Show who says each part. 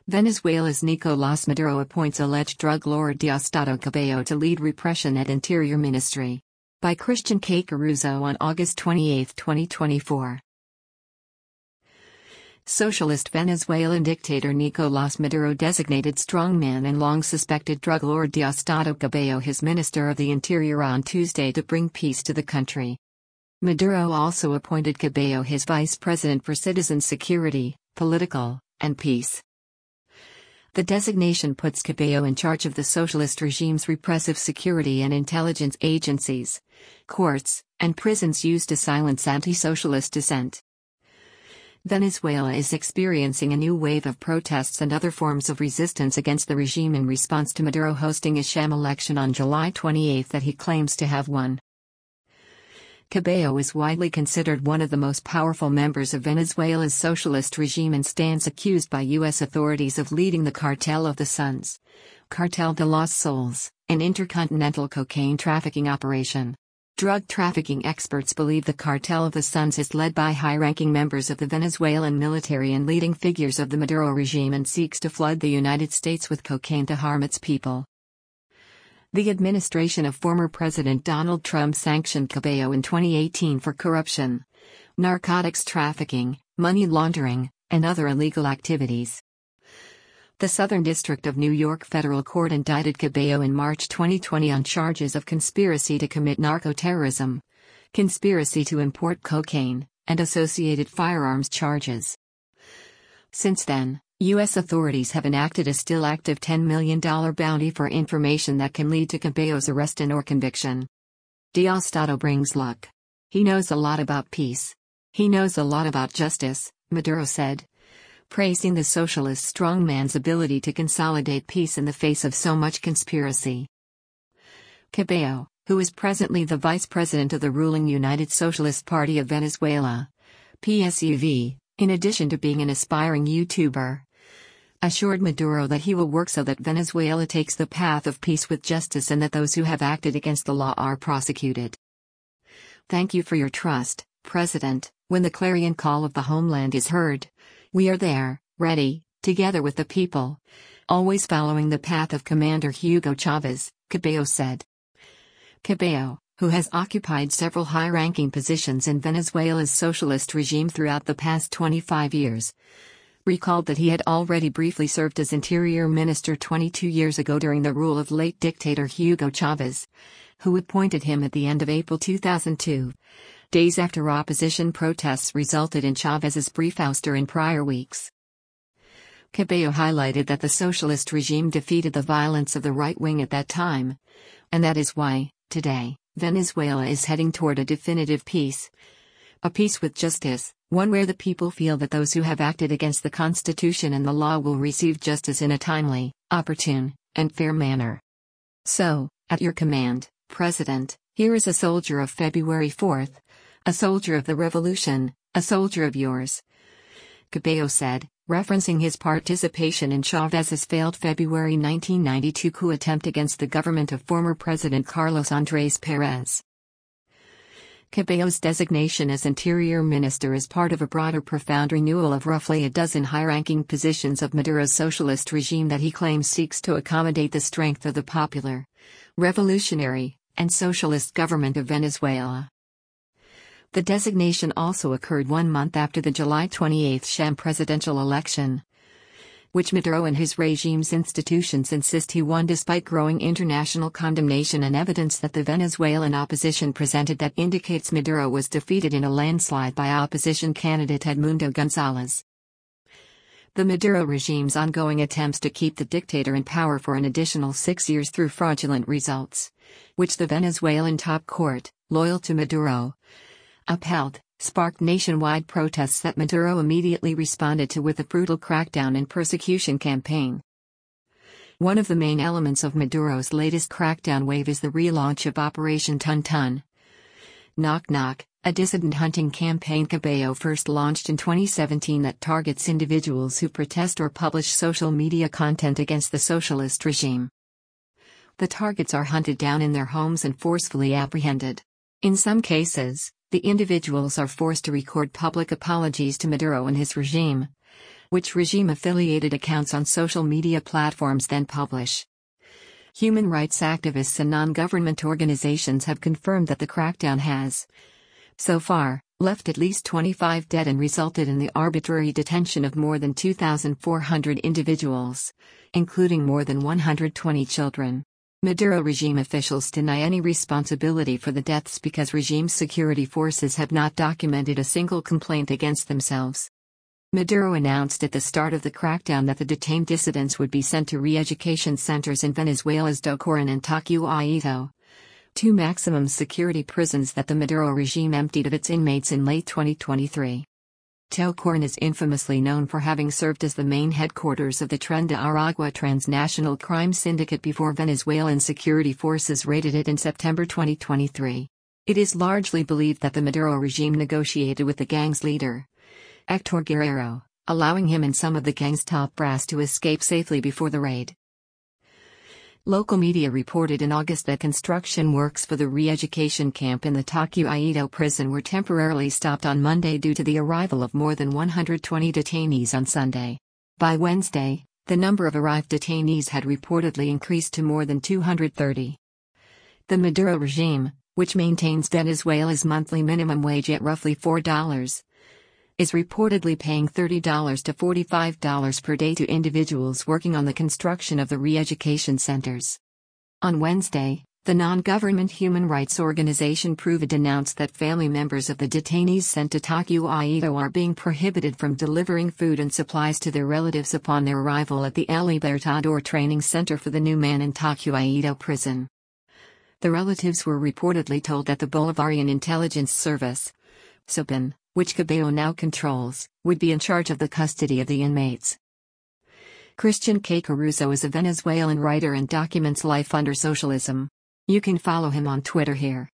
Speaker 1: Venezuela's Nicolás Maduro appoints alleged drug lord Diosdado Cabello to lead repression at Interior Ministry. By Christian K. Caruso on August 28, 2024. Socialist Venezuelan dictator Nicolás Maduro designated strongman and long-suspected drug lord Diosdado Cabello his Minister of the Interior on Tuesday to bring peace to the country. Maduro also appointed Cabello his Vice President for Citizen Security, Political, and Peace. The designation puts Cabello in charge of the socialist regime's repressive security and intelligence agencies, courts, and prisons used to silence anti-socialist dissent. Venezuela is experiencing a new wave of protests and other forms of resistance against the regime in response to Maduro hosting a sham election on July 28 that he claims to have won. Cabello is widely considered one of the most powerful members of Venezuela's socialist regime and stands accused by U.S. authorities of leading the Cartel of the Suns, Cartel de los Soles, an intercontinental cocaine trafficking operation. Drug trafficking experts believe the Cartel of the Suns is led by high-ranking members of the Venezuelan military and leading figures of the Maduro regime and seeks to flood the United States with cocaine to harm its people. The administration of former President Donald Trump sanctioned Cabello in 2018 for corruption, narcotics trafficking, money laundering, and other illegal activities. The Southern District of New York Federal Court indicted Cabello in March 2020 on charges of conspiracy to commit narcoterrorism, conspiracy to import cocaine, and associated firearms charges. Since then, U.S. authorities have enacted a still active $10 million bounty for information that can lead to Cabello's arrest and/or conviction. Diosdado brings luck. He knows a lot about peace. He knows a lot about justice, Maduro said, praising the socialist strongman's ability to consolidate peace in the face of so much conspiracy. Cabello, who is presently the vice president of the ruling United Socialist Party of Venezuela, PSUV, in addition to being an aspiring YouTuber, assured Maduro that he will work so that Venezuela takes the path of peace with justice and that those who have acted against the law are prosecuted. Thank you for your trust, President. When the clarion call of the homeland is heard, we are there, ready, together with the people, always following the path of Commander Hugo Chavez, Cabello said. Cabello, who has occupied several high-ranking positions in Venezuela's socialist regime throughout the past 25 years, recalled that he had already briefly served as Interior Minister 22 years ago during the rule of late dictator Hugo Chavez, who appointed him at the end of April 2002, days after opposition protests resulted in Chavez's brief ouster in prior weeks. Cabello highlighted that the socialist regime defeated the violence of the right wing at that time, and that is why, today, Venezuela is heading toward a definitive peace. A peace with justice, one where the people feel that those who have acted against the Constitution and the law will receive justice in a timely, opportune, and fair manner. So, at your command, President, here is a soldier of February 4th, a soldier of the revolution, a soldier of yours, Cabello said, referencing his participation in Chavez's failed February 1992 coup attempt against the government of former President Carlos Andrés Pérez. Cabello's designation as Interior Minister is part of a broader profound renewal of roughly a dozen high-ranking positions of Maduro's socialist regime that he claims seeks to accommodate the strength of the popular, revolutionary, and socialist government of Venezuela. The designation also occurred 1 month after the July 28 sham presidential election, which Maduro and his regime's institutions insist he won despite growing international condemnation and evidence that the Venezuelan opposition presented that indicates Maduro was defeated in a landslide by opposition candidate Edmundo González. The Maduro regime's ongoing attempts to keep the dictator in power for an additional 6 years through fraudulent results, which the Venezuelan top court, loyal to Maduro, upheld, sparked nationwide protests that Maduro immediately responded to with a brutal crackdown and persecution campaign. One of the main elements of Maduro's latest crackdown wave is the relaunch of Operation Tun Tun. Knock Knock, a dissident hunting campaign Cabello first launched in 2017 that targets individuals who protest or publish social media content against the socialist regime. The targets are hunted down in their homes and forcefully apprehended. In some cases, the individuals are forced to record public apologies to Maduro and his regime, which regime-affiliated accounts on social media platforms then publish. Human rights activists and non-government organizations have confirmed that the crackdown has, so far, left at least 25 dead and resulted in the arbitrary detention of more than 2,400 individuals, including more than 120 children. Maduro regime officials deny any responsibility for the deaths because regime security forces have not documented a single complaint against themselves. Maduro announced at the start of the crackdown that the detained dissidents would be sent to re-education centers in Venezuela's Docoran and Tacuaito, two maximum security prisons that the Maduro regime emptied of its inmates in late 2023. Tocoran is infamously known for having served as the main headquarters of the Tren de Aragua transnational crime syndicate before Venezuelan security forces raided it in September 2023. It is largely believed that the Maduro regime negotiated with the gang's leader, Hector Guerrero, allowing him and some of the gang's top brass to escape safely before the raid. Local media reported in August that construction works for the re-education camp in the Tacuaito prison were temporarily stopped on Monday due to the arrival of more than 120 detainees on Sunday. By Wednesday, the number of arrived detainees had reportedly increased to more than 230. The Maduro regime, which maintains Venezuela's monthly minimum wage at roughly $4, is reportedly paying $30 to $45 per day to individuals working on the construction of the re-education centers. On Wednesday, the non-government human rights organization Proved announced that family members of the detainees sent to Tacuaito are being prohibited from delivering food and supplies to their relatives upon their arrival at the El Libertador training center for the new man in Tacuaito prison. The relatives were reportedly told that the Bolivarian Intelligence Service, SOBIN, which Cabello now controls, would be in charge of the custody of the inmates. Christian K. Caruso is a Venezuelan writer and documents life under socialism. You can follow him on Twitter here.